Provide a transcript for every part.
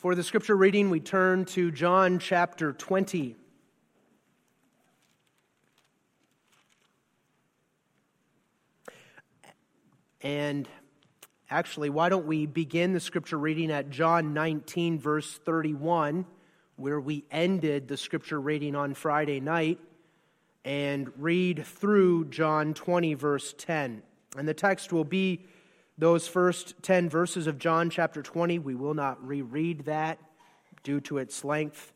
For the scripture reading, we turn to John chapter 20. And actually, why don't we begin the scripture reading at John 19, verse 31, where we ended the scripture reading on Friday night, and read through John 20, verse 10. And the text will be those first 10 verses of John chapter 20. We will not reread that due to its length.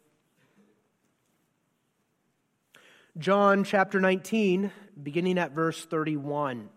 John chapter 19, beginning at verse 31.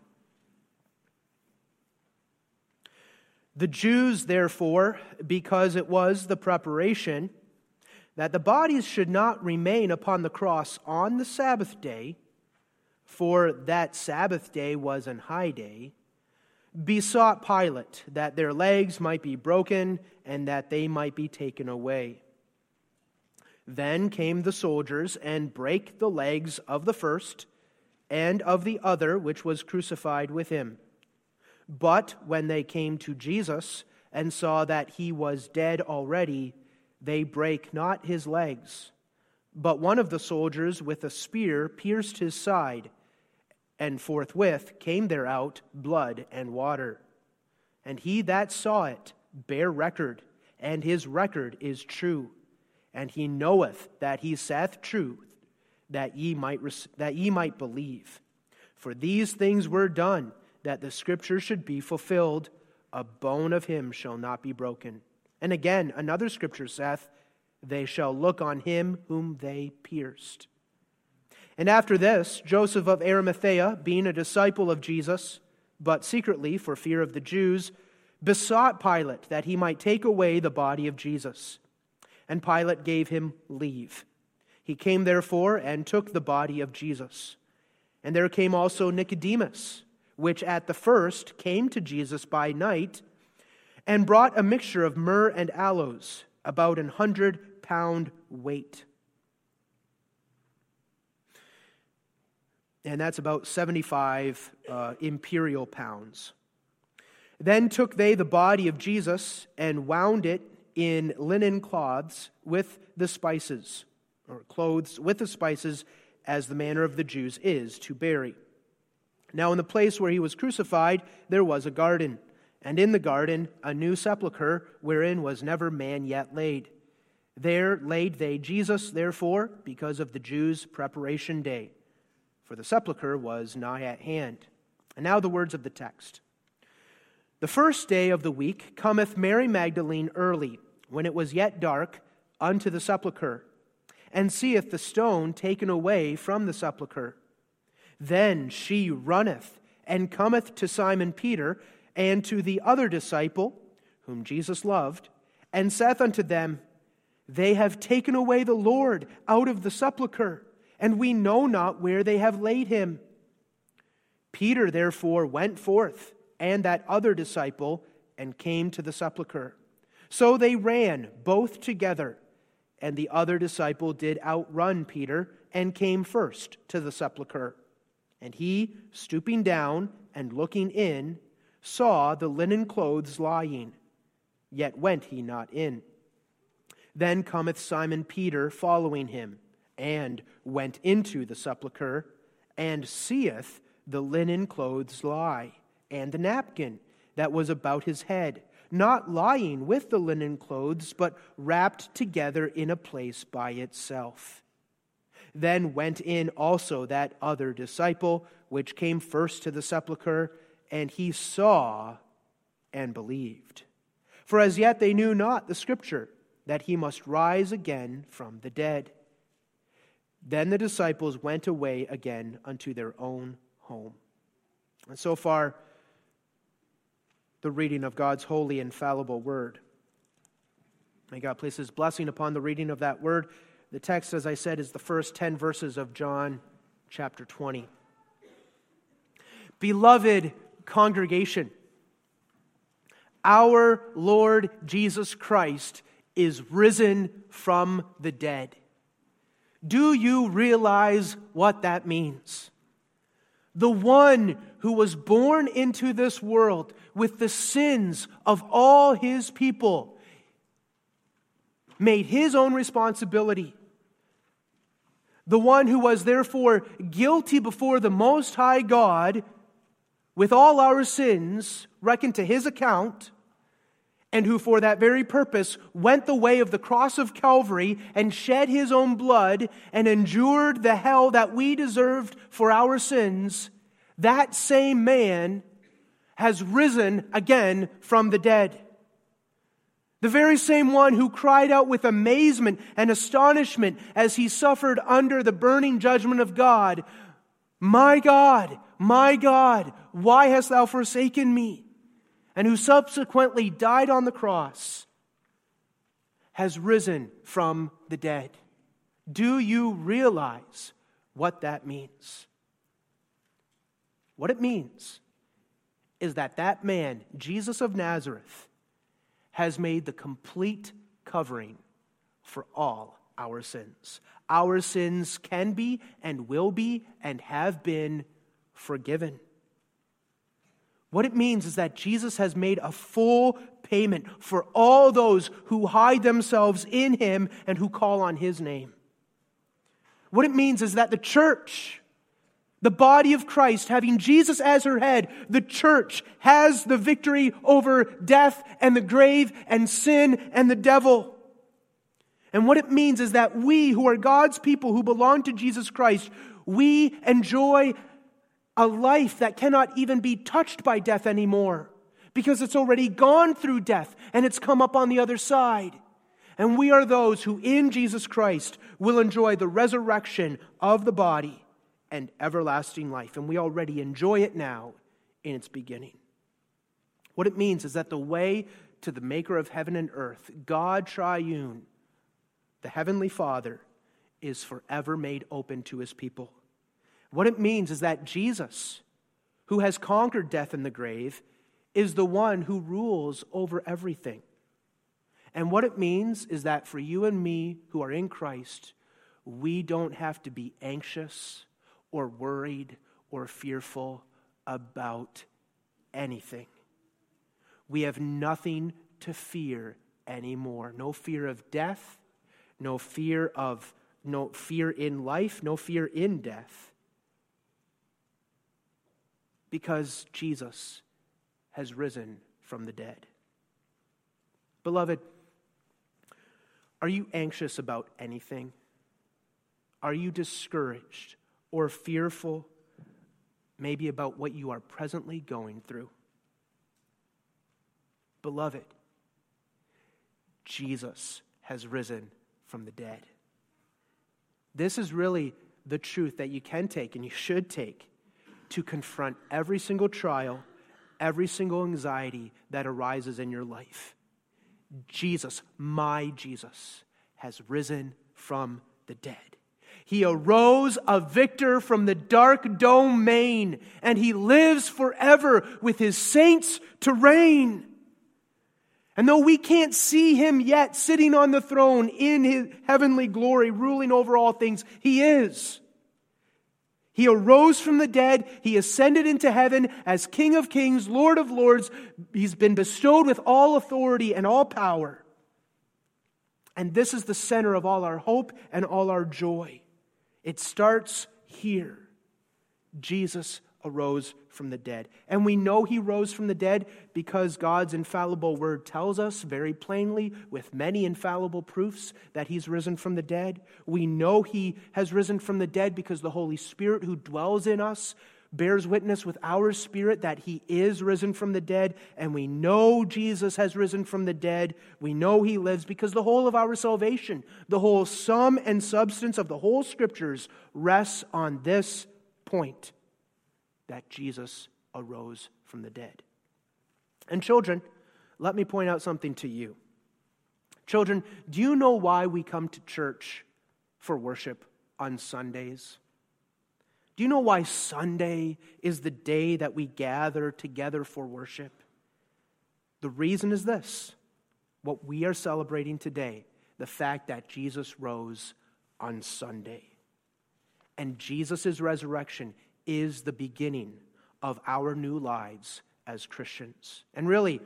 The Jews, therefore, because it was the preparation that the bodies should not remain upon the cross on the Sabbath day, for that Sabbath day was an high day, besought Pilate that their legs might be broken and that they might be taken away. Then came the soldiers and brake the legs of the first and of the other which was crucified with him. But when they came to Jesus and saw that he was dead already, they brake not his legs. But one of the soldiers with a spear pierced his side, and forthwith came there out blood and water. And he that saw it bare record, and his record is true. And he knoweth that he saith truth, that ye might believe. For these things were done, that the scripture should be fulfilled, a bone of him shall not be broken. And again, another scripture saith, they shall look on him whom they pierced. And after this, Joseph of Arimathea, being a disciple of Jesus, but secretly for fear of the Jews, besought Pilate that he might take away the body of Jesus. And Pilate gave him leave. He came therefore and took the body of Jesus. And there came also Nicodemus, which at the first came to Jesus by night, and brought a mixture of myrrh and aloes, about 100-pound weight. And that's about 75 imperial pounds. Then took they the body of Jesus and wound it in linen cloths with the spices, or clothes with the spices, as the manner of the Jews is to bury. Now in the place where he was crucified there was a garden, and in the garden a new sepulchre, wherein was never man yet laid. There laid they Jesus, therefore, because of the Jews' preparation day. For the sepulchre was nigh at hand. And now the words of the text. The first day of the week cometh Mary Magdalene early, when it was yet dark, unto the sepulchre, and seeth the stone taken away from the sepulchre. Then she runneth, and cometh to Simon Peter, and to the other disciple, whom Jesus loved, and saith unto them, They have taken away the Lord out of the sepulchre, and we know not where they have laid him. Peter therefore went forth, and that other disciple, and came to the sepulchre. So they ran both together, and the other disciple did outrun Peter, and came first to the sepulchre. And he, stooping down and looking in, saw the linen clothes lying, yet went he not in. Then cometh Simon Peter following him, and went into the sepulchre, and seeth the linen clothes lie, and the napkin that was about his head, not lying with the linen clothes, but wrapped together in a place by itself. Then went in also that other disciple, which came first to the sepulchre, and he saw and believed. For as yet they knew not the scripture, that he must rise again from the dead. Then the disciples went away again unto their own home. And so far, the reading of God's holy, infallible word. May God place his blessing upon the reading of that word. The text, as I said, is the first 10 verses of John chapter 20. Beloved congregation, our Lord Jesus Christ is risen from the dead. Do you realize what that means? The one who was born into this world with the sins of all his people made his own responsibility. The one who was therefore guilty before the Most High God, with all our sins reckoned to his account, and who for that very purpose went the way of the cross of Calvary and shed his own blood and endured the hell that we deserved for our sins, that same man has risen again from the dead. The very same one who cried out with amazement and astonishment as he suffered under the burning judgment of God, my God, why hast thou forsaken me?" And who subsequently died on the cross, has risen from the dead. Do you realize what that means? What it means is that man, Jesus of Nazareth, has made the complete covering for all our sins. Our sins can be and will be and have been forgiven. What it means is that Jesus has made a full payment for all those who hide themselves in him and who call on his name. What it means is that the church, the body of Christ, having Jesus as her head, the church has the victory over death and the grave and sin and the devil. And what it means is that we, who are God's people, who belong to Jesus Christ, we enjoy a life that cannot even be touched by death anymore, because it's already gone through death and it's come up on the other side. And we are those who in Jesus Christ will enjoy the resurrection of the body and everlasting life. And we already enjoy it now in its beginning. What it means is that the way to the maker of heaven and earth, God triune, the Heavenly Father, is forever made open to his people. What it means is that Jesus, who has conquered death and the grave, is the one who rules over everything. And what it means is that for you and me who are in Christ, we don't have to be anxious or worried or fearful about anything. We have nothing to fear anymore. No fear of death, no fear in life, no fear in death. Because Jesus has risen from the dead. Beloved, are you anxious about anything? Are you discouraged or fearful, maybe about what you are presently going through? Beloved, Jesus has risen from the dead. This is really the truth that you can take and you should take to confront every single trial, every single anxiety that arises in your life. Jesus, my Jesus, has risen from the dead. He arose a victor from the dark domain, and he lives forever with his saints to reign. And though we can't see him yet sitting on the throne in his heavenly glory, ruling over all things, he is. He arose from the dead. He ascended into heaven as King of Kings, Lord of Lords. He's been bestowed with all authority and all power. And this is the center of all our hope and all our joy. It starts here. Jesus arose from the dead. And we know he rose from the dead because God's infallible word tells us very plainly, with many infallible proofs, that he's risen from the dead. We know he has risen from the dead because the Holy Spirit who dwells in us bears witness with our spirit that he is risen from the dead. And we know Jesus has risen from the dead. We know he lives because the whole of our salvation, the whole sum and substance of the whole Scriptures rests on this point, that Jesus arose from the dead. And children, let me point out something to you. Children, do you know why we come to church for worship on Sundays? Do you know why Sunday is the day that we gather together for worship? The reason is this: what we are celebrating today, the fact that Jesus rose on Sunday. And Jesus' resurrection is the beginning of our new lives as Christians. And really,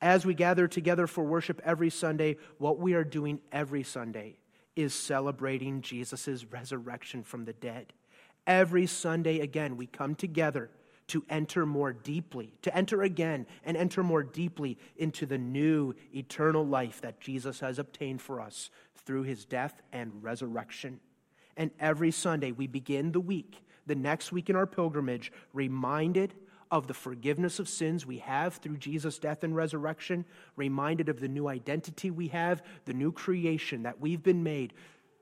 as we gather together for worship every Sunday, what we are doing every Sunday is celebrating Jesus' resurrection from the dead. Every Sunday, again, we come together to enter more deeply, to enter again and enter more deeply into the new eternal life that Jesus has obtained for us through his death and resurrection. And every Sunday we begin the next week in our pilgrimage, reminded of the forgiveness of sins we have through Jesus' death and resurrection, reminded of the new identity we have, the new creation that we've been made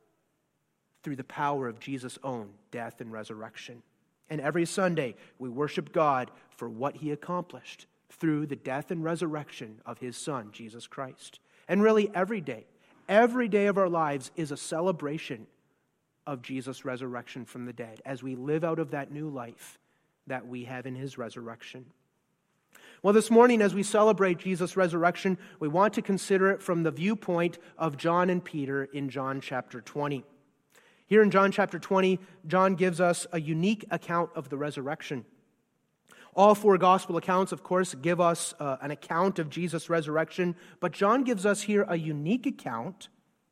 through the power of Jesus' own death and resurrection. And every Sunday, we worship God for what he accomplished through the death and resurrection of his Son, Jesus Christ. And really, every day of our lives is a celebration of Jesus' resurrection from the dead as we live out of that new life that we have in his resurrection. Well, this morning, as we celebrate Jesus' resurrection, we want to consider it from the viewpoint of John and Peter in John chapter 20. Here in John chapter 20, John gives us a unique account of the resurrection. All four gospel accounts, of course, give us an account of Jesus' resurrection, but John gives us here a unique account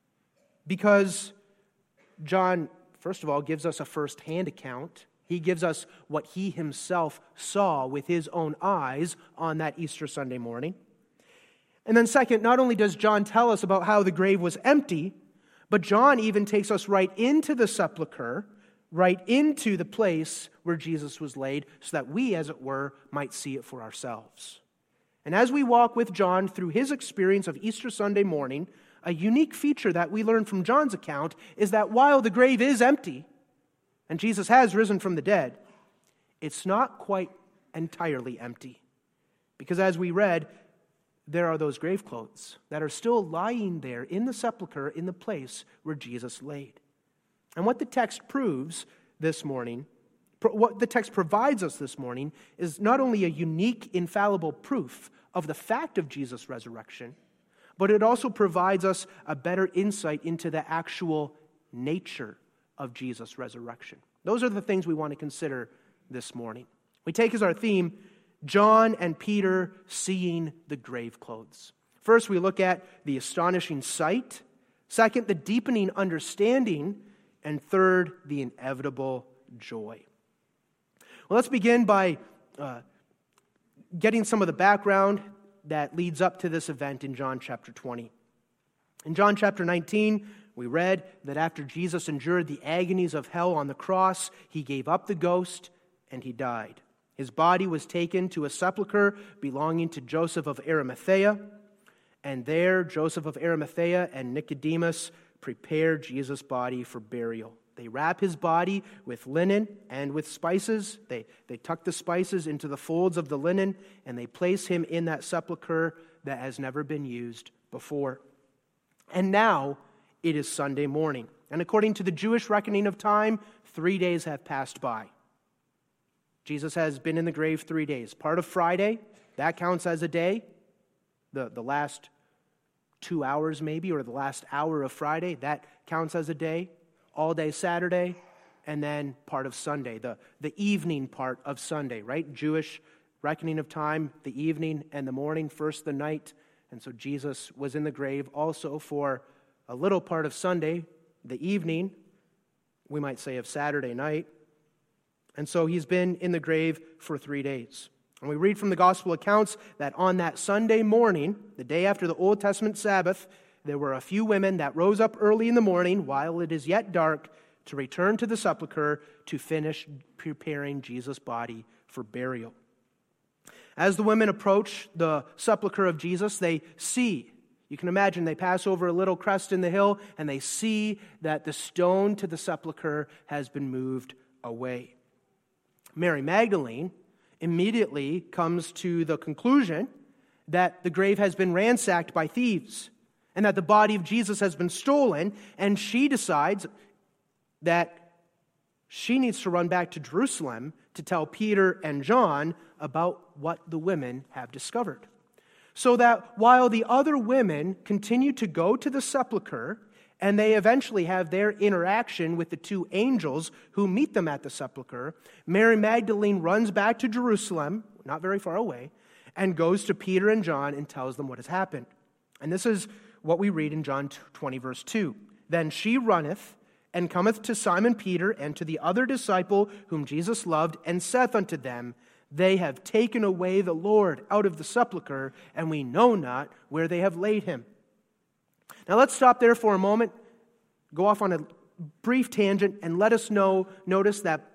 because John, first of all, gives us a first-hand account. He gives us what he himself saw with his own eyes on that Easter Sunday morning. And then second, not only does John tell us about how the grave was empty, but John even takes us right into the sepulcher, right into the place where Jesus was laid, so that we, as it were, might see it for ourselves. And as we walk with John through his experience of Easter Sunday morning, a unique feature that we learn from John's account is that while the grave is empty, and Jesus has risen from the dead, it's not quite entirely empty. Because as we read, there are those grave clothes that are still lying there in the sepulcher in the place where Jesus laid. And what the text proves this morning, what the text provides us this morning, is not only a unique, infallible proof of the fact of Jesus' resurrection, but it also provides us a better insight into the actual nature of Jesus' resurrection. Those are the things we want to consider this morning. We take as our theme, John and Peter seeing the grave clothes. First, we look at the astonishing sight. Second, the deepening understanding. And third, the inevitable joy. Well, let's begin by getting some of the background that leads up to this event in John chapter 20. In John chapter 19, we read that after Jesus endured the agonies of hell on the cross, he gave up the ghost and he died. His body was taken to a sepulcher belonging to Joseph of Arimathea, and there Joseph of Arimathea and Nicodemus prepared Jesus' body for burial. They wrap his body with linen and with spices. They tuck the spices into the folds of the linen, and they place him in that sepulcher that has never been used before. And now it is Sunday morning. And according to the Jewish reckoning of time, 3 days have passed by. Jesus has been in the grave 3 days. Part of Friday, that counts as a day. The last 2 hours maybe, or the last hour of Friday, that counts as a day. All day Saturday, and then part of Sunday, the evening part of Sunday, right? Jewish reckoning of time, the evening and the morning, first the night. And so Jesus was in the grave also for a little part of Sunday, the evening, we might say of Saturday night. And so he's been in the grave for 3 days. And we read from the gospel accounts that on that Sunday morning, the day after the Old Testament Sabbath, there were a few women that rose up early in the morning while it is yet dark to return to the sepulcher to finish preparing Jesus' body for burial. As the women approach the sepulcher of Jesus, they see, you can imagine, they pass over a little crest in the hill and they see that the stone to the sepulcher has been moved away. Mary Magdalene immediately comes to the conclusion that the grave has been ransacked by thieves and that the body of Jesus has been stolen, and she decides that she needs to run back to Jerusalem to tell Peter and John about what the women have discovered. So that while the other women continue to go to the sepulcher, and they eventually have their interaction with the two angels who meet them at the sepulcher, Mary Magdalene runs back to Jerusalem, not very far away, and goes to Peter and John and tells them what has happened. And this is what we read in John 20, verse 2. Then she runneth and cometh to Simon Peter and to the other disciple whom Jesus loved, and saith unto them, They have taken away the Lord out of the sepulchre, and we know not where they have laid him. Now let's stop there for a moment, go off on a brief tangent, and let us notice that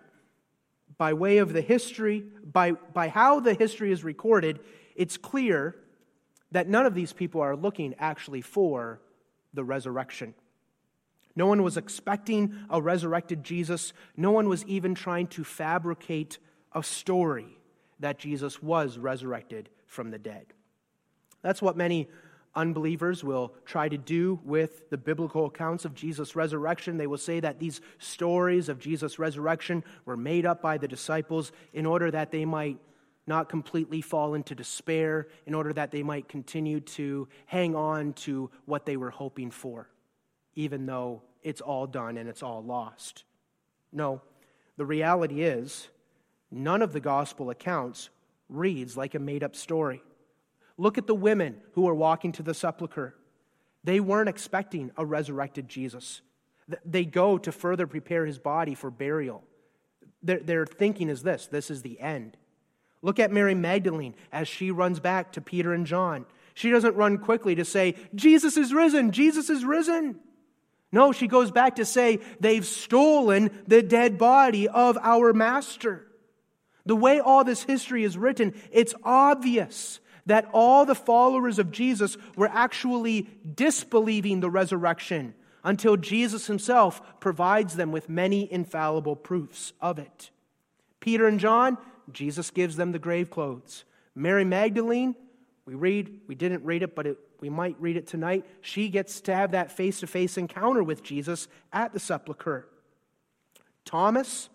by way of the history, by how the history is recorded, it's clear that none of these people are looking actually for the resurrection. No one was expecting a resurrected Jesus. No one was even trying to fabricate a story that Jesus was resurrected from the dead. That's what many unbelievers will try to do with the biblical accounts of Jesus' resurrection. They will say that these stories of Jesus' resurrection were made up by the disciples in order that they might not completely fall into despair, in order that they might continue to hang on to what they were hoping for, even though it's all done and it's all lost. No, the reality is, none of the gospel accounts reads like a made-up story. Look at the women who were walking to the sepulchre. They weren't expecting a resurrected Jesus. They go to further prepare his body for burial. Their thinking is this is the end. Look at Mary Magdalene as she runs back to Peter and John. She doesn't run quickly to say, Jesus is risen, Jesus is risen. No, she goes back to say, they've stolen the dead body of our master. The way all this history is written, it's obvious that all the followers of Jesus were actually disbelieving the resurrection until Jesus himself provides them with many infallible proofs of it. Peter and John, Jesus gives them the grave clothes. Mary Magdalene, we didn't read it, but we might read it tonight. She gets to have that face-to-face encounter with Jesus at the sepulchre. Thomas,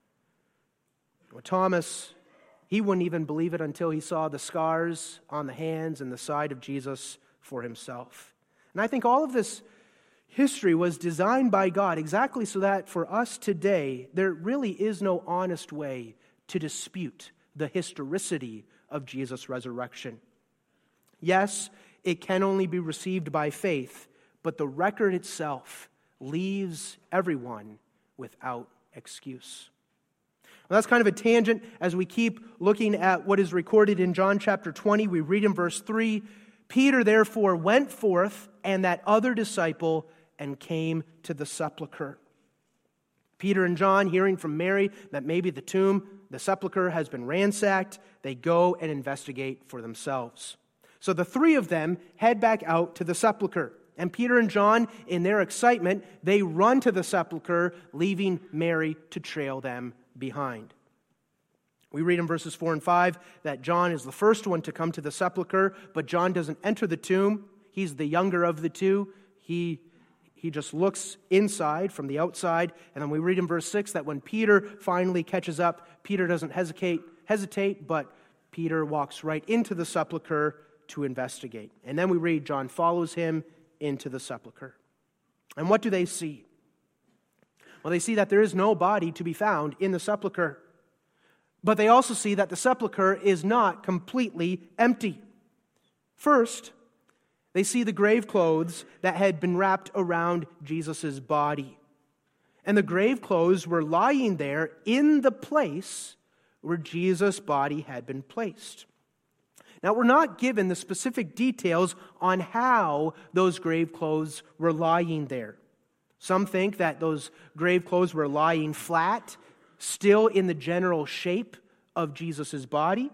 he wouldn't even believe it until he saw the scars on the hands and the side of Jesus for himself. And I think all of this history was designed by God exactly so that for us today, there really is no honest way to dispute the historicity of Jesus' resurrection. Yes, it can only be received by faith, but the record itself leaves everyone without excuse. Well, that's kind of a tangent. As we keep looking at what is recorded in John chapter 20, we read in verse 3, Peter therefore went forth and that other disciple and came to the sepulchre. Peter and John, hearing from Mary that maybe the sepulchre has been ransacked, they go and investigate for themselves. So the three of them head back out to the sepulchre. And Peter and John, in their excitement, they run to the sepulchre, leaving Mary to trail them behind. We read in verses 4 and 5 that John is the first one to come to the sepulchre, but John doesn't enter the tomb. He's the younger of the two. He just looks inside from the outside. And then we read in verse 6 that when Peter finally catches up, Peter doesn't hesitate, but Peter walks right into the sepulchre to investigate. And then we read John follows him into the sepulchre. And what do they see? Well, they see that there is no body to be found in the sepulchre. But they also see that the sepulchre is not completely empty. First, they see the grave clothes that had been wrapped around Jesus' body. And the grave clothes were lying there in the place where Jesus' body had been placed. Now, we're not given the specific details on how those grave clothes were lying there. Some think that those grave clothes were lying flat, still in the general shape of Jesus' body.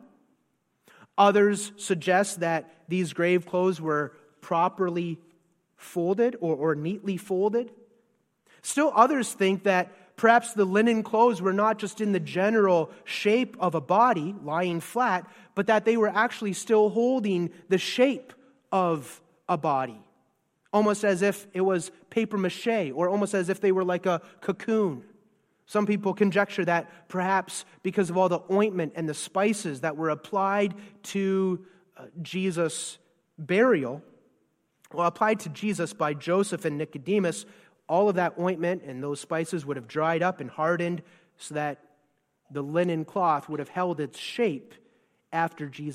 Others suggest that these grave clothes were properly folded or neatly folded. Still others think that perhaps the linen clothes were not just in the general shape of a body lying flat, but that they were actually still holding the shape of a body. Almost as if it was paper mache, or almost as if they were like a cocoon. Some people conjecture that perhaps because of all the ointment and the spices that were applied to Jesus' burial, applied to Jesus by Joseph and Nicodemus, all of that ointment and those spices would have dried up and hardened so that the linen cloth would have held its shape after Jesus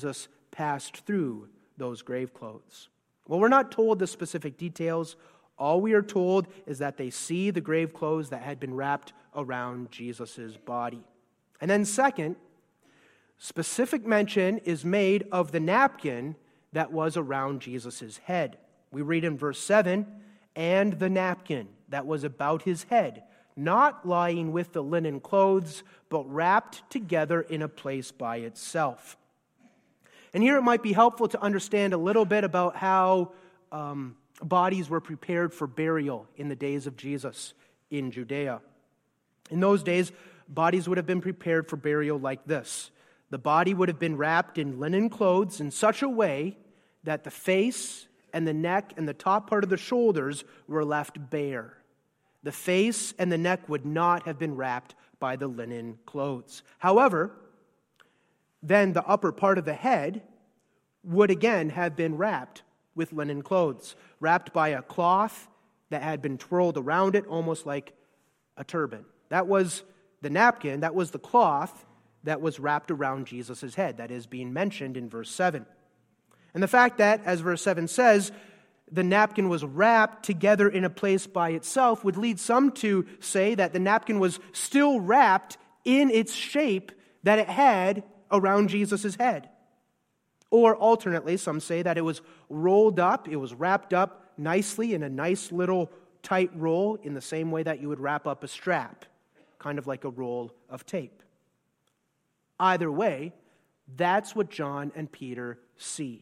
passed through those grave clothes. Well, we're not told the specific details. All we are told is that they see the grave clothes that had been wrapped around Jesus' body. And then second, specific mention is made of the napkin that was around Jesus' head. We read in verse 7, and the napkin that was about his head, not lying with the linen clothes, but wrapped together in a place by itself. And here it might be helpful to understand a little bit about how bodies were prepared for burial in the days of Jesus in Judea. In those days, bodies would have been prepared for burial like this. The body would have been wrapped in linen clothes in such a way that the face and the neck and the top part of the shoulders were left bare. The face and the neck would not have been wrapped by the linen clothes. However, then the upper part of the head would again have been wrapped with linen clothes, wrapped by a cloth that had been twirled around it, almost like a turban. That was the napkin, that was the cloth that was wrapped around Jesus' head, that is being mentioned in verse 7. And the fact that, as verse 7 says, the napkin was wrapped together in a place by itself would lead some to say that the napkin was still wrapped in its shape that it had around Jesus' head. Or alternately, some say that it was rolled up, it was wrapped up nicely in a nice little tight roll in the same way that you would wrap up a strap, kind of like a roll of tape. Either way, that's what John and Peter see.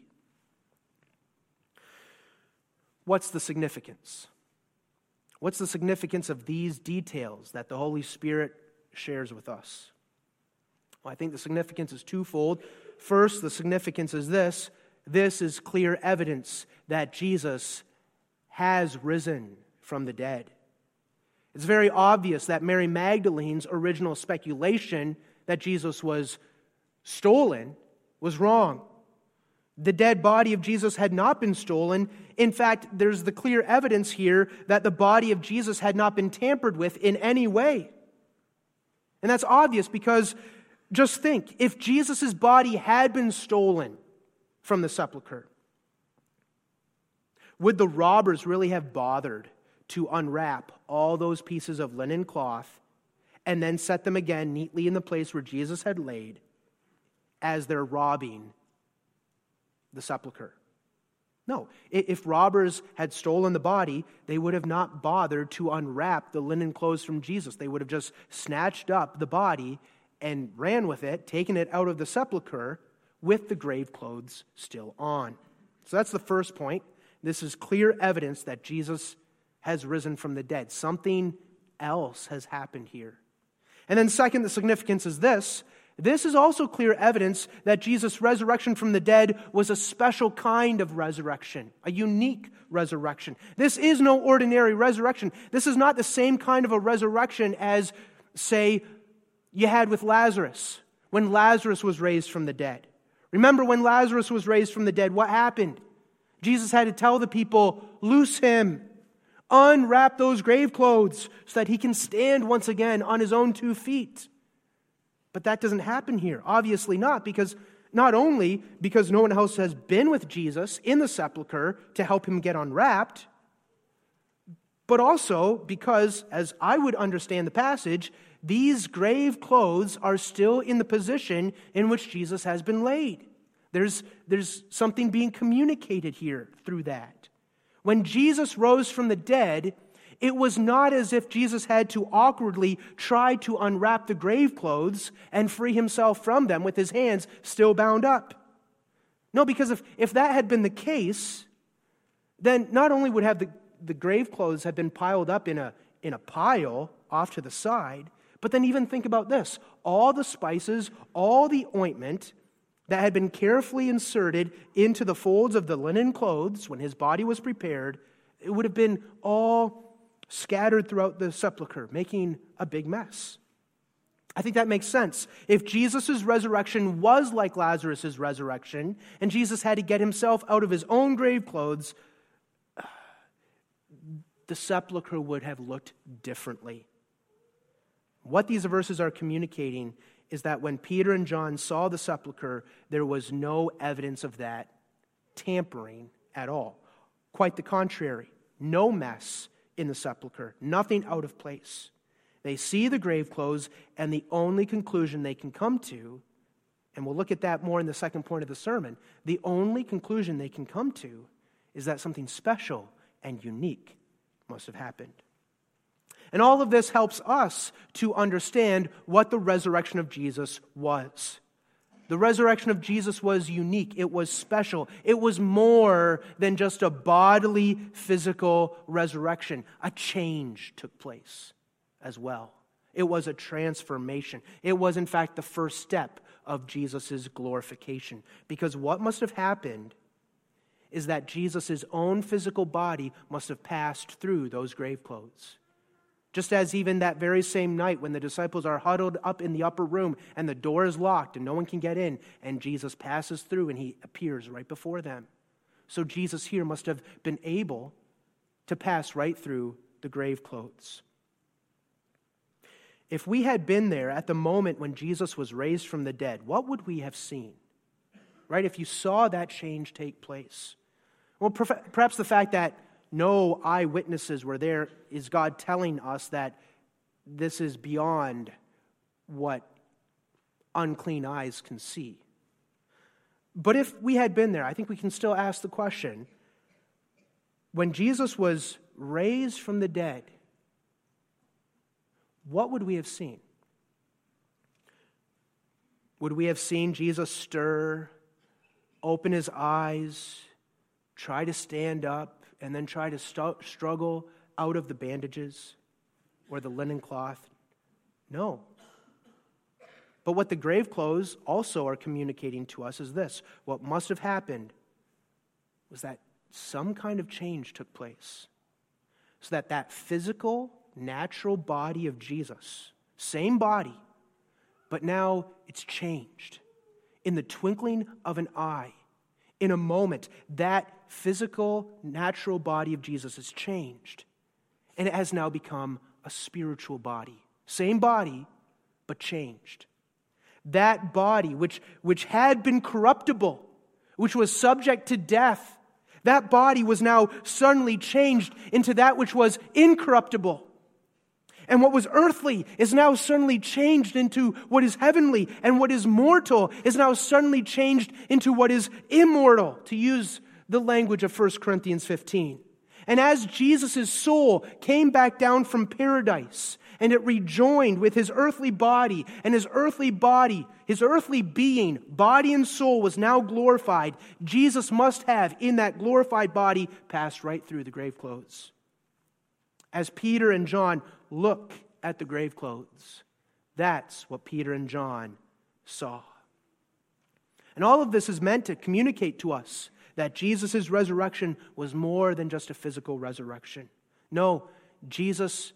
What's the significance? What's the significance of these details that the Holy Spirit shares with us? Well, I think the significance is twofold. First, the significance is this. This is clear evidence that Jesus has risen from the dead. It's very obvious that Mary Magdalene's original speculation that Jesus was stolen was wrong. The dead body of Jesus had not been stolen. In fact, there's the clear evidence here that the body of Jesus had not been tampered with in any way. And that's obvious because just think, if Jesus' body had been stolen from the sepulcher, would the robbers really have bothered to unwrap all those pieces of linen cloth and then set them again neatly in the place where Jesus had laid as they're robbing the sepulcher? No. If robbers had stolen the body, they would have not bothered to unwrap the linen clothes from Jesus. They would have just snatched up the body and ran with it, taken it out of the sepulcher with the grave clothes still on. So that's the first point. This is clear evidence that Jesus has risen from the dead. Something else has happened here. And then second, the significance is this. This is also clear evidence that Jesus' resurrection from the dead was a special kind of resurrection, a unique resurrection. This is no ordinary resurrection. This is not the same kind of a resurrection as, say, you had with Lazarus, when Lazarus was raised from the dead. Remember when Lazarus was raised from the dead, what happened? Jesus had to tell the people, loose him, unwrap those grave clothes so that he can stand once again on his own 2 feet. But that doesn't happen here. Obviously not only because no one else has been with Jesus in the sepulcher to help him get unwrapped, but also because, as I would understand the passage, these grave clothes are still in the position in which Jesus has been laid. There's something being communicated here through that. When Jesus rose from the dead, it was not as if Jesus had to awkwardly try to unwrap the grave clothes and free himself from them with his hands still bound up. No, because if that had been the case, then not only would have the grave clothes have been piled up in a pile off to the side, but then even think about this. All the spices, all the ointment that had been carefully inserted into the folds of the linen clothes when his body was prepared, it would have been all scattered throughout the sepulcher, making a big mess. I think that makes sense. If Jesus' resurrection was like Lazarus' resurrection, and Jesus had to get himself out of his own grave clothes, the sepulcher would have looked differently. What these verses are communicating is that when Peter and John saw the sepulcher, there was no evidence of that tampering at all. Quite the contrary. No mess in the sepulcher. Nothing out of place. They see the grave clothes, and the only conclusion they can come to, and we'll look at that more in the second point of the sermon, the only conclusion they can come to is that something special and unique must have happened. And all of this helps us to understand what the resurrection of Jesus was. The resurrection of Jesus was unique. It was special. It was more than just a bodily, physical resurrection. A change took place as well. It was a transformation. It was, in fact, the first step of Jesus' glorification. Because what must have happened is that Jesus' own physical body must have passed through those grave clothes. Just as even that very same night when the disciples are huddled up in the upper room and the door is locked and no one can get in, and Jesus passes through and he appears right before them. So Jesus here must have been able to pass right through the grave clothes. If we had been there at the moment when Jesus was raised from the dead, what would we have seen? Right? If you saw that change take place. Well, perhaps the fact that no eyewitnesses were there is God telling us that this is beyond what unclean eyes can see. But if we had been there, I think we can still ask the question, when Jesus was raised from the dead, what would we have seen? Would we have seen Jesus stir, open his eyes, try to stand up, and then try to struggle out of the bandages or the linen cloth? No. But what the grave clothes also are communicating to us is this. What must have happened was that some kind of change took place. So that physical, natural body of Jesus, same body, but now it's changed. In the twinkling of an eye, in a moment, that physical, natural body of Jesus has changed. And it has now become a spiritual body. Same body, but changed. That body, which had been corruptible, which was subject to death, that body was now suddenly changed into that which was incorruptible. And what was earthly is now suddenly changed into what is heavenly, and what is mortal is now suddenly changed into what is immortal, to use the language of 1 Corinthians 15. And as Jesus' soul came back down from paradise, and it rejoined with his earthly body, and his earthly being, body and soul was now glorified, Jesus must have, in that glorified body, passed right through the grave clothes. As Peter and John look at the grave clothes, that's what Peter and John saw. And all of this is meant to communicate to us that Jesus' resurrection was more than just a physical resurrection. No, Jesus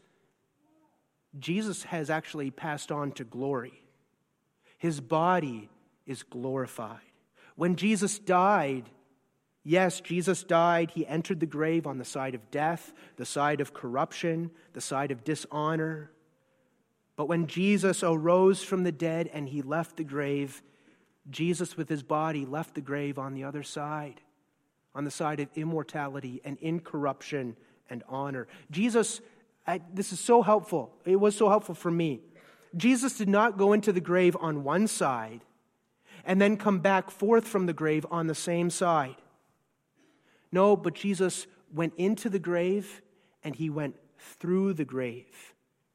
has actually passed on to glory. His body is glorified. When Jesus died, yes, Jesus died. He entered the grave on the side of death, the side of corruption, the side of dishonor. But when Jesus arose from the dead and he left the grave, Jesus with his body left the grave on the other side, on the side of immortality and incorruption and honor. Jesus, this is so helpful. It was so helpful for me. Jesus did not go into the grave on one side and then come back forth from the grave on the same side. No, but Jesus went into the grave and he went through the grave.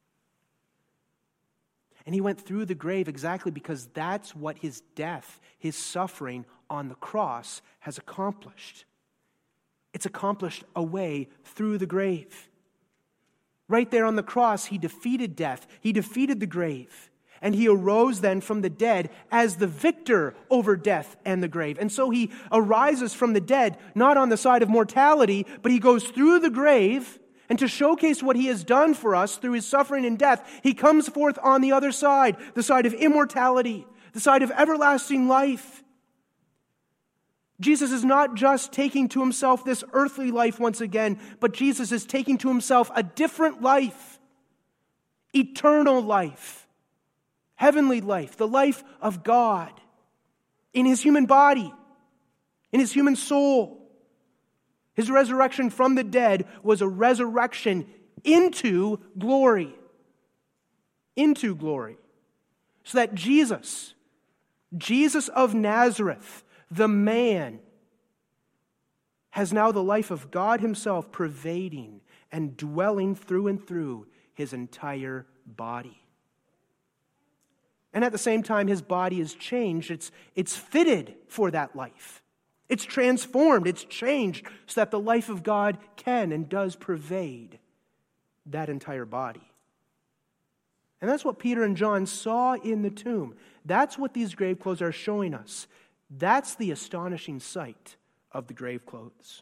And he went through the grave exactly because that's what his death, his suffering on the cross has accomplished. It's accomplished a way through the grave. Right there on the cross, he defeated death. He defeated the grave. And he arose then from the dead as the victor over death and the grave. And so he arises from the dead, not on the side of mortality, but he goes through the grave. And to showcase what he has done for us through his suffering and death, he comes forth on the other side, the side of immortality, the side of everlasting life. Jesus is not just taking to himself this earthly life once again, but Jesus is taking to himself a different life, eternal life. heavenly life, the life of God in his human body, in his human soul. His resurrection from the dead was a resurrection into glory. Into glory. So that Jesus of Nazareth, the man, has now the life of God himself pervading and dwelling through and through his entire body. And at the same time, his body is changed. It's fitted for that life. It's transformed. It's changed so that the life of God can and does pervade that entire body. And that's what Peter and John saw in the tomb. That's what these grave clothes are showing us. That's the astonishing sight of the grave clothes.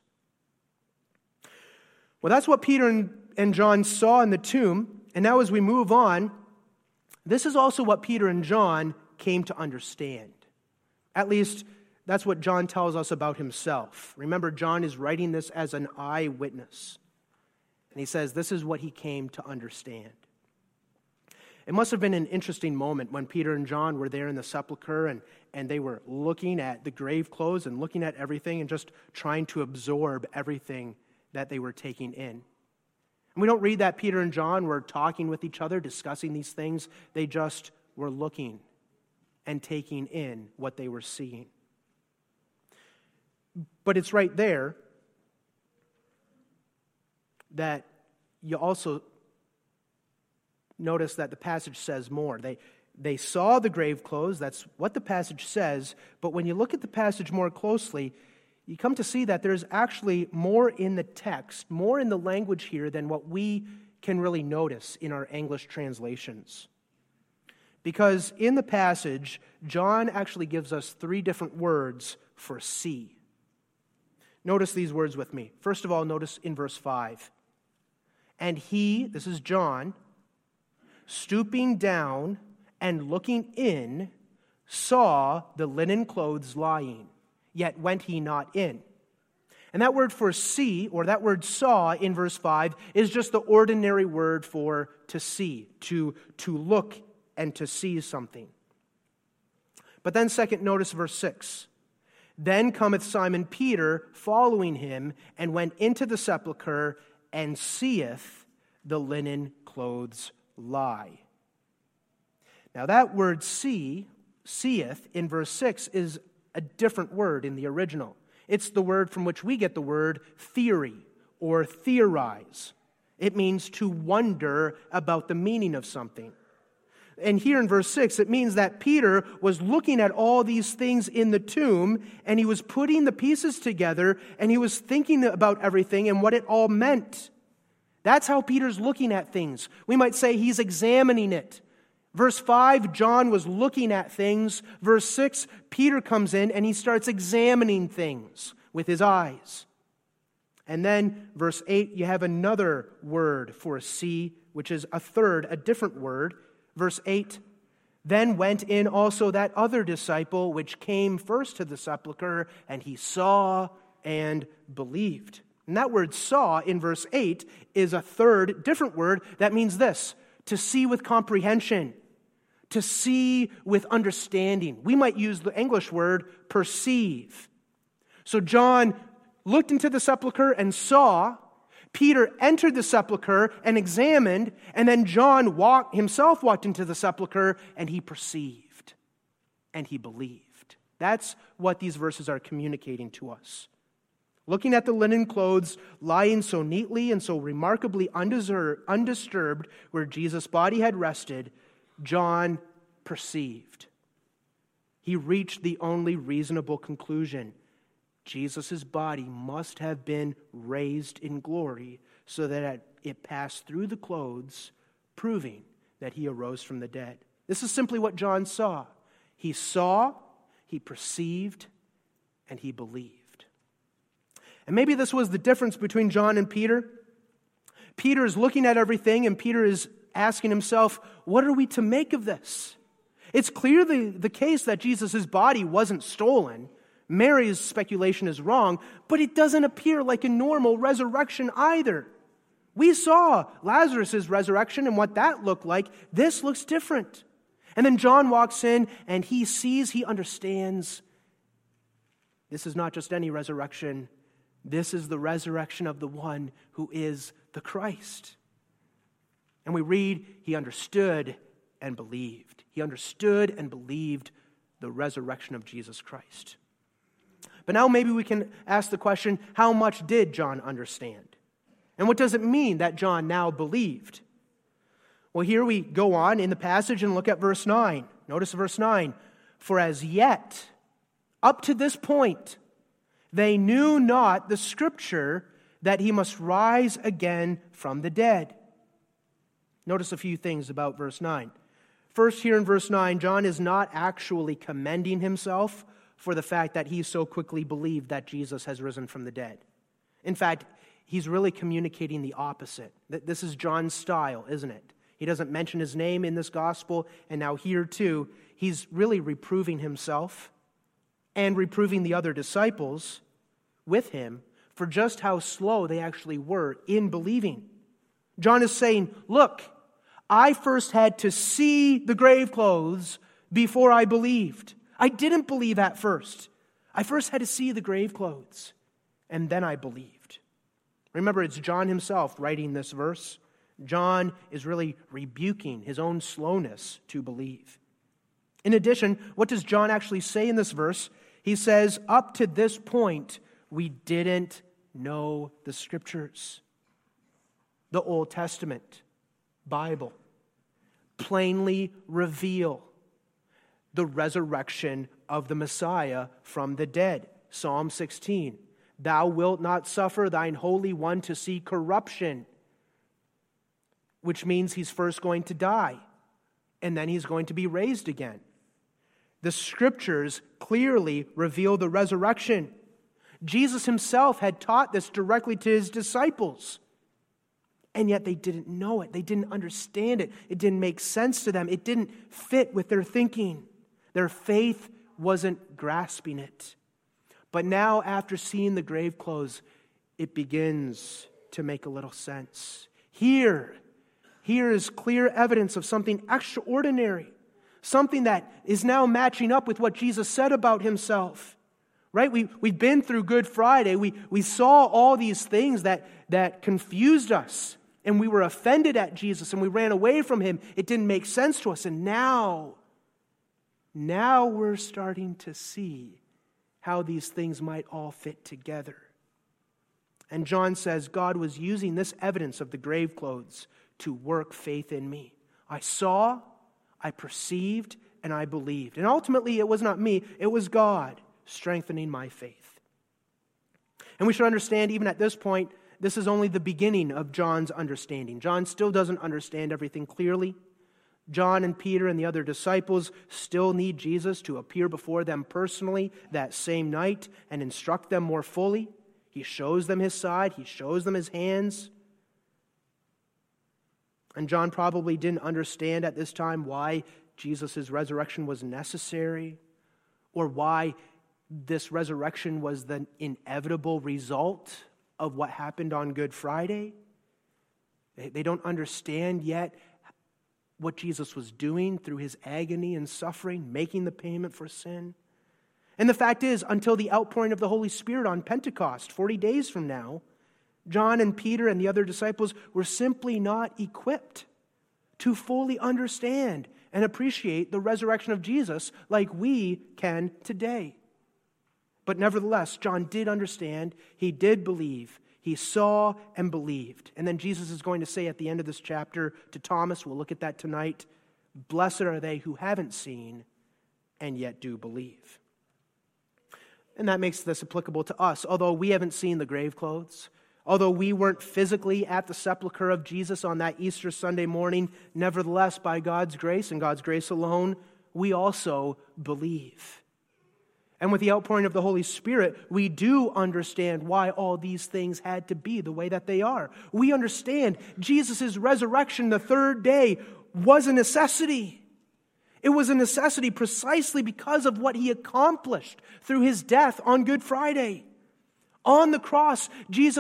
Well, that's what Peter and John saw in the tomb. And now as we move on, this is also what Peter and John came to understand. At least, that's what John tells us about himself. Remember, John is writing this as an eyewitness. And he says this is what he came to understand. It must have been an interesting moment when Peter and John were there in the sepulcher and they were looking at the grave clothes and looking at everything and just trying to absorb everything that they were taking in. And we don't read that Peter and John were talking with each other, discussing these things. They just were looking and taking in what they were seeing. But it's right there that you also notice that the passage says more. They saw the grave clothes. That's what the passage says. But when you look at the passage more closely, you come to see that there's actually more in the text, more in the language here than what we can really notice in our English translations. Because in the passage, John actually gives us 3 different words for see. Notice these words with me. First of all, notice in verse 5. And he, this is John, stooping down and looking in, saw the linen clothes lying, yet went he not in. And that word for see, or that word saw in verse 5, is just the ordinary word for to see, to look and to see something. But then second, notice verse 6. Then cometh Simon Peter following him, and went into the sepulchre, and seeth the linen clothes lie. Now that word see, seeth, in verse 6 is a different word in the original. It's the word from which we get the word theory or theorize. It means to wonder about the meaning of something. And here in verse 6, it means that Peter was looking at all these things in the tomb, and he was putting the pieces together, and he was thinking about everything and what it all meant. That's how Peter's looking at things. We might say he's examining it. Verse 5, John was looking at things. Verse 6, Peter comes in and he starts examining things with his eyes. And then verse 8, you have another word for see, which is a different word. Verse 8, then went in also that other disciple which came first to the sepulchre, and he saw and believed. And that word saw in verse 8 is a third different word that means this: to see with comprehension, to see with understanding. We might use the English word perceive. So John looked into the sepulchre and saw. Peter entered the sepulchre and examined, and then John himself walked into the sepulchre and he perceived and he believed. That's what these verses are communicating to us. Looking at the linen clothes lying so neatly and so remarkably undisturbed where Jesus' body had rested, John perceived. He reached the only reasonable conclusion. Jesus' body must have been raised in glory so that it passed through the clothes, proving that he arose from the dead. This is simply what John saw. He saw, he perceived, and he believed. And maybe this was the difference between John and Peter. Peter is looking at everything, and Peter is asking himself, what are we to make of this? It's clearly the case that Jesus' body wasn't stolen. Mary's speculation is wrong, but it doesn't appear like a normal resurrection either. We saw Lazarus' resurrection and what that looked like. This looks different. And then John walks in and he sees, he understands, this is not just any resurrection. This is the resurrection of the one who is the Christ. And we read, he understood and believed. He understood and believed the resurrection of Jesus Christ. But now maybe we can ask the question, how much did John understand? And what does it mean that John now believed? Well, here we go on in the passage and look at verse 9. Notice verse 9. For as yet, up to this point, they knew not the Scripture that he must rise again from the dead. Notice a few things about verse 9. First, here in verse 9, John is not actually commending himself for the fact that he so quickly believed that Jesus has risen from the dead. In fact, he's really communicating the opposite. This is John's style, isn't it? He doesn't mention his name in this gospel, and now here too, he's really reproving himself and reproving the other disciples with him for just how slow they actually were in believing. John is saying, look, I first had to see the grave clothes before I believed. I didn't believe at first. I first had to see the grave clothes, and then I believed. Remember, it's John himself writing this verse. John is really rebuking his own slowness to believe. In addition, what does John actually say in this verse? He says, up to this point, we didn't know the Scriptures. The Old Testament, Bible, plainly reveal the resurrection of the Messiah from the dead. Psalm 16, thou wilt not suffer thine Holy One to see corruption, which means he's first going to die, and then he's going to be raised again. The Scriptures clearly reveal the resurrection. Jesus himself had taught this directly to his disciples, and yet they didn't know it. They didn't understand it. It didn't make sense to them. It didn't fit with their thinking. Their faith wasn't grasping it. But now, after seeing the grave clothes, it begins to make a little sense. Here is clear evidence of something extraordinary, something that is now matching up with what Jesus said about himself. Right? We've been through Good Friday. We saw all these things that confused us, and we were offended at Jesus, and we ran away from him. It didn't make sense to us, and now we're starting to see how these things might all fit together. And John says God was using this evidence of the grave clothes to work faith in me. I saw, I perceived, and I believed. And ultimately, it was not me, it was God strengthening my faith. And we should understand, even at this point, this is only the beginning of John's understanding. John still doesn't understand everything clearly. John and Peter and the other disciples still need Jesus to appear before them personally that same night and instruct them more fully. He shows them his side. He shows them his hands. And John probably didn't understand at this time why Jesus' resurrection was necessary, or why this resurrection was the inevitable result of what happened on Good Friday. They don't understand yet what Jesus was doing through his agony and suffering, making the payment for sin. And the fact is, until the outpouring of the Holy Spirit on Pentecost, 40 days from now, John and Peter and the other disciples were simply not equipped to fully understand and appreciate the resurrection of Jesus like we can today. But nevertheless, John did understand, he did believe, he saw and believed. And then Jesus is going to say at the end of this chapter to Thomas, we'll look at that tonight, blessed are they who haven't seen and yet do believe. And that makes this applicable to us. Although we haven't seen the grave clothes, although we weren't physically at the sepulcher of Jesus on that Easter Sunday morning, nevertheless, by God's grace and God's grace alone, we also believe. And with the outpouring of the Holy Spirit, we do understand why all these things had to be the way that they are. We understand Jesus' resurrection the third day was a necessity. It was a necessity precisely because of what he accomplished through his death on Good Friday. On the cross, Jesus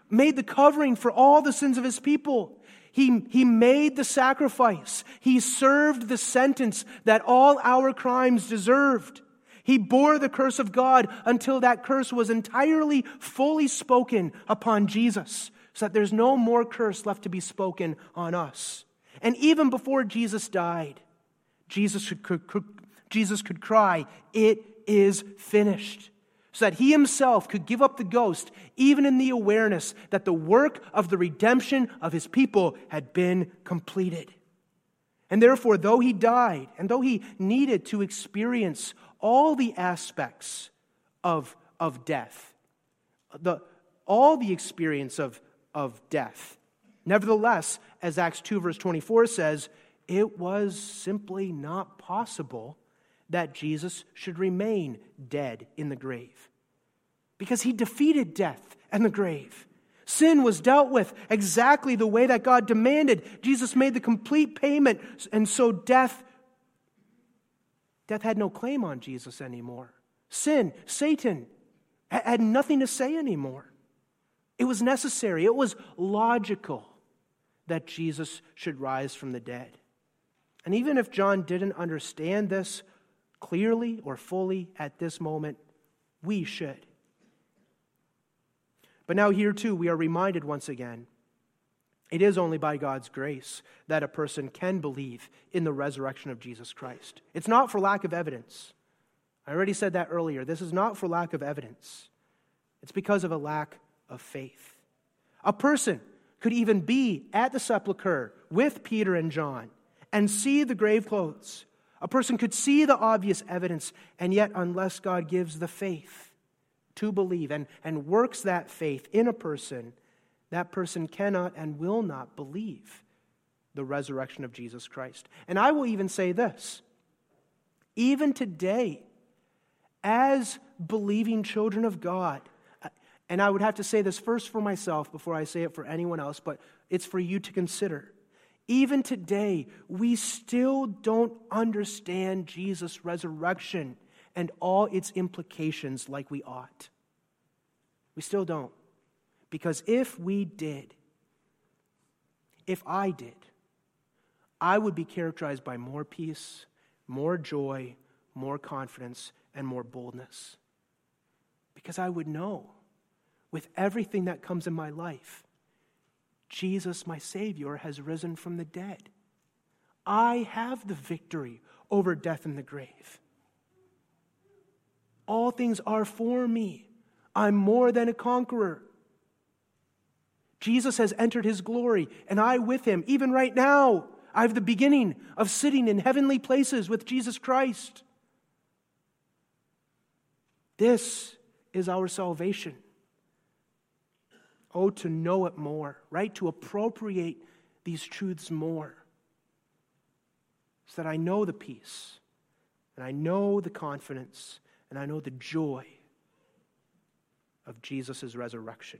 made the covering for all the sins of his people. He made the sacrifice. He served the sentence that all our crimes deserved. He bore the curse of God until that curse was entirely, fully spoken upon Jesus, so that there's no more curse left to be spoken on us. And even before Jesus died, Jesus could cry, "It is finished," so that he himself could give up the ghost, even in the awareness that the work of the redemption of his people had been completed. And therefore, though he died, and though he needed to experience all the aspects of death, all the experience of death, nevertheless, as Acts 2 verse 24 says, it was simply not possible that Jesus should remain dead in the grave, because he defeated death and the grave. Sin was dealt with exactly the way that God demanded. Jesus made the complete payment, and so death had no claim on Jesus anymore. Sin, Satan, had nothing to say anymore. It was necessary, it was logical that Jesus should rise from the dead. And even if John didn't understand this clearly or fully at this moment, we should. But now here too, we are reminded once again, it is only by God's grace that a person can believe in the resurrection of Jesus Christ. It's not for lack of evidence. I already said that earlier. This is not for lack of evidence. It's because of a lack of faith. A person could even be at the sepulchre with Peter and John and see the grave clothes. A person could see the obvious evidence, and yet unless God gives the faith to believe and works that faith in a person, that person cannot and will not believe the resurrection of Jesus Christ. And I will even say this, even today, as believing children of God, and I would have to say this first for myself before I say it for anyone else, but it's for you to consider. Even today, we still don't understand Jesus' resurrection and all its implications like we ought. We still don't. Because if we did, if I did, I would be characterized by more peace, more joy, more confidence, and more boldness. Because I would know, with everything that comes in my life, Jesus, my Savior, has risen from the dead. I have the victory over death and the grave. All things are for me. I'm more than a conqueror. Jesus has entered his glory, and I with him. Even right now, I have the beginning of sitting in heavenly places with Jesus Christ. This is our salvation. Oh, to know it more, right? To appropriate these truths more, so that I know the peace, and I know the confidence, and I know the joy of Jesus' resurrection.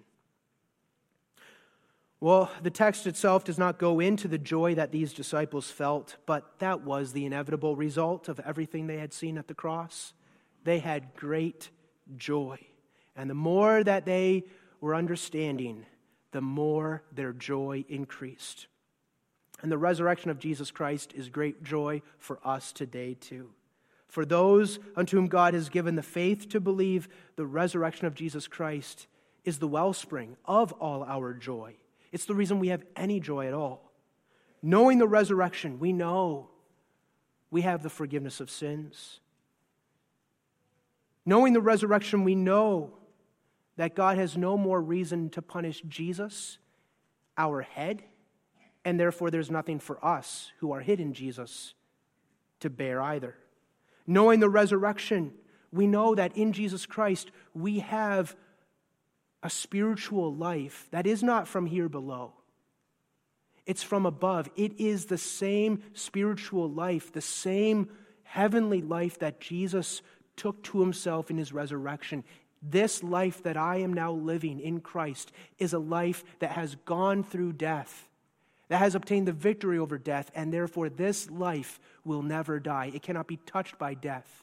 Well, the text itself does not go into the joy that these disciples felt, but that was the inevitable result of everything they had seen at the cross. They had great joy. And the more that they were understanding, the more their joy increased. And the resurrection of Jesus Christ is great joy for us today too. For those unto whom God has given the faith to believe, the resurrection of Jesus Christ is the wellspring of all our joy. It's the reason we have any joy at all. Knowing the resurrection, we know we have the forgiveness of sins. Knowing the resurrection, we know that God has no more reason to punish Jesus, our head, and therefore there's nothing for us who are hid in Jesus to bear either. Knowing the resurrection, we know that in Jesus Christ we have a spiritual life that is not from here below. It's from above. It is the same spiritual life, the same heavenly life that Jesus took to himself in his resurrection. This life that I am now living in Christ is a life that has gone through death, that has obtained the victory over death, and therefore this life will never die. It cannot be touched by death.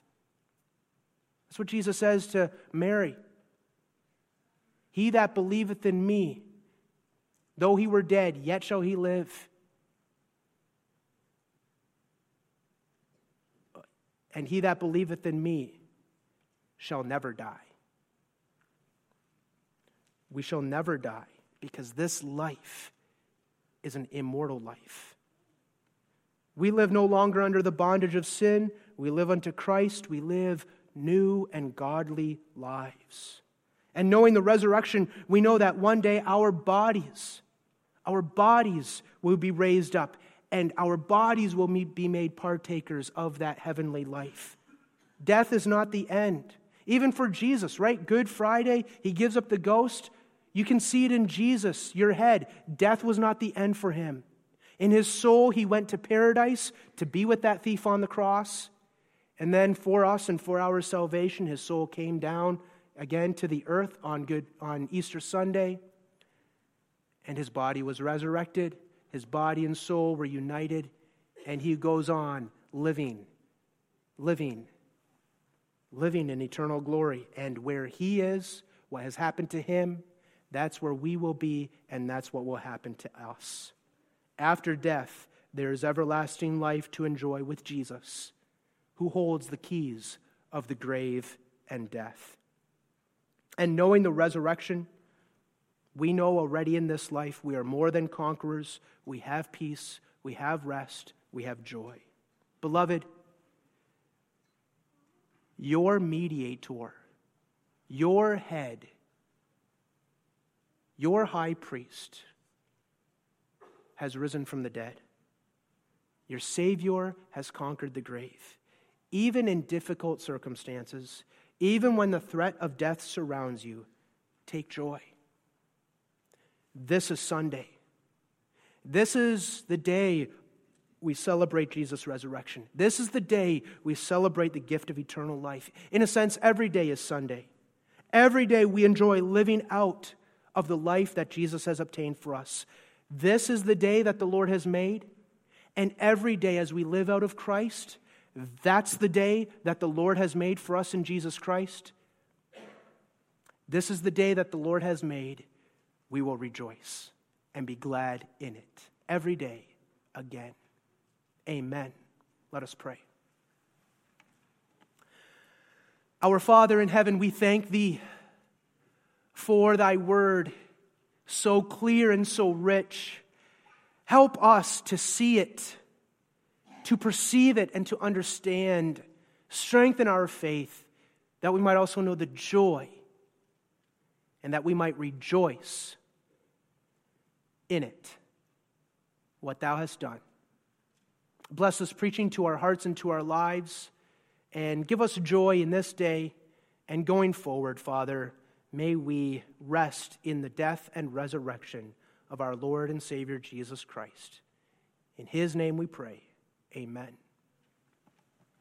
That's what Jesus says to Mary. He that believeth in me, Though he were dead, yet shall he live. And he that believeth in me shall never die. We shall never die because this life is an immortal life. We live no longer under the bondage of sin. We live unto Christ. We live new and godly lives. And knowing the resurrection, we know that one day our bodies will be raised up, and our bodies will be made partakers of that heavenly life. Death is not the end. Even for Jesus, right? Good Friday, he gives up the ghost. You can see it in Jesus, your head. Death was not the end for him. In his soul, he went to paradise to be with that thief on the cross. And then for us and for our salvation, his soul came down again to the earth on Easter Sunday. And his body was resurrected. His body and soul were united. And he goes on living in eternal glory. And where he is, what has happened to him, that's where we will be, and that's what will happen to us. After death, there is everlasting life to enjoy with Jesus, who holds the keys of the grave and death. And knowing the resurrection, we know already in this life we are more than conquerors. We have peace, we have rest, we have joy. Beloved, your mediator, your head, your high priest has risen from the dead. Your Savior has conquered the grave. Even in difficult circumstances, even when the threat of death surrounds you, take joy. This is Sunday. This is the day we celebrate Jesus' resurrection. This is the day we celebrate the gift of eternal life. In a sense, every day is Sunday. Every day we enjoy living out of the life that Jesus has obtained for us. This is the day that the Lord has made. And every day as we live out of Christ, that's the day that the Lord has made for us in Jesus Christ. This is the day that the Lord has made. We will rejoice and be glad in it. Every day again. Amen. Let us pray. Our Father in heaven, we thank Thee for Thy word, so clear and so rich. Help us to see it, to perceive it, and to understand. Strengthen our faith, that we might also know the joy, and that we might rejoice in it, what Thou hast done. Bless this preaching to our hearts and to our lives, and give us joy in this day and going forward, Father. May we rest in the death and resurrection of our Lord and Savior Jesus Christ. In His name we pray. Amen.